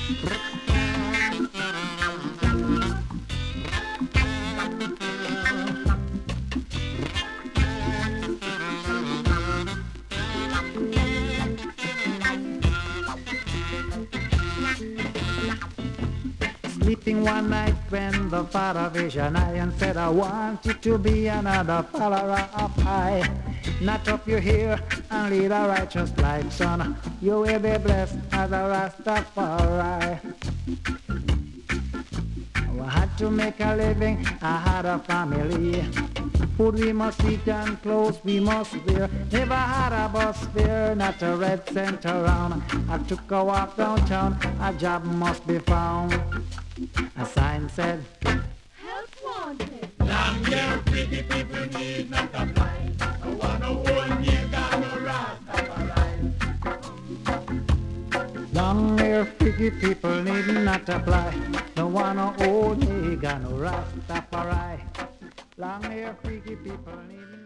Sleeping one night when the father vision I and said, I want you to be another follower of I. Knot up your hair and lead a righteous life, son. You will be blessed as a Rastafari. I had to make a living, I had a family. Food we must eat and clothes we must wear. Never had a bus fare, not a red cent around. I took a walk downtown, a job must be found. A sign said, help wanted. Long hair pretty people need not apply. I wanna hold nigga no Rastafari. long hair freaky people need not apply. No one old nigga no Rastafari. Long hair freaky people need